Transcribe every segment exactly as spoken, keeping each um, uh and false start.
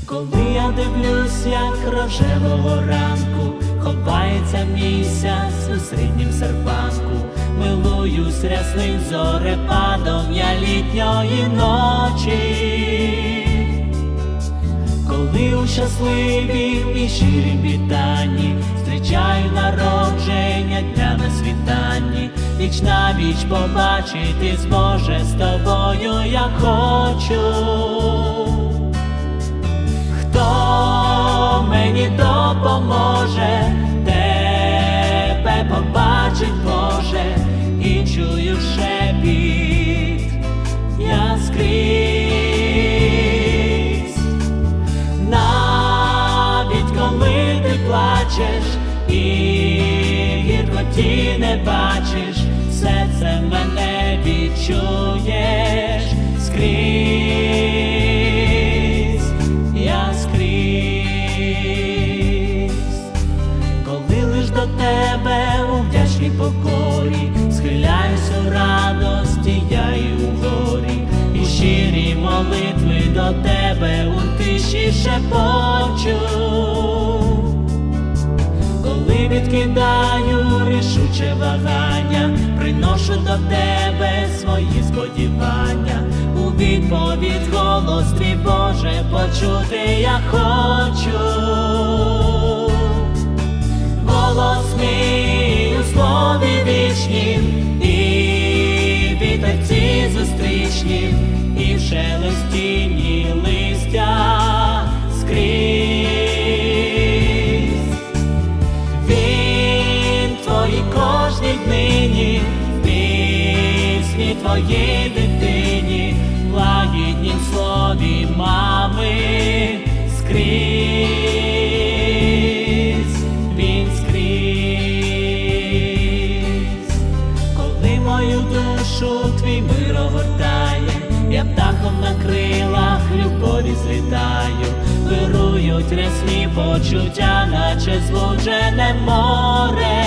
Коли я дивлюсь, як рожевого ранку ховається місяць у срібнім серпанку, милуюсь рясним зорепадом я літньої ночі. Коли у щасливім і щирім вітанні зустрічаю народження дня на світанні, віч на віч побачитись, Боже, з тобою я хочу. Хто мені допоможе, тебе побачить, Боже, і чую шепіт я скрізь. Навіть коли ти плачеш і гіркоті не бачиш, серце мене відчуєш скрізь, я скрізь. Коли лиш до тебе у вдячній покорі схиляюсь у радості я і у горі, і щирі молитви до тебе у тиші шепочу. Коли відкидаю рішуче вагання, приношу до тебе свої сподівання, у відповідь голос твій, Боже, почути я хочу. Голос мій у слові вічнім, і вітерці зустрічнім, і в шелестінні листя скрізь. Він в твоїй кожній днині, в пісні твоїй дитині, в лагіднім слові мами скрізь, він скрізь. Коли мою душу твій мир огортає, я птахом на крилах любові злітаю, вирують рясні почуття, наче злуджене море.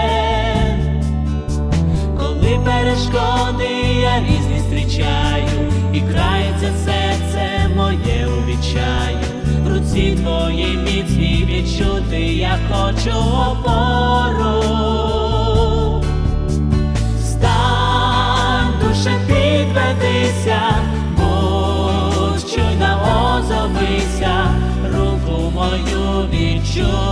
Коли перешкоди я різні зустрічаю, і крається серце моє у відчаю, в руці твоїй міцній відчути я хочу опору. Встань, душе, підведися, будь чуйна, озовися, руку мою відчуй.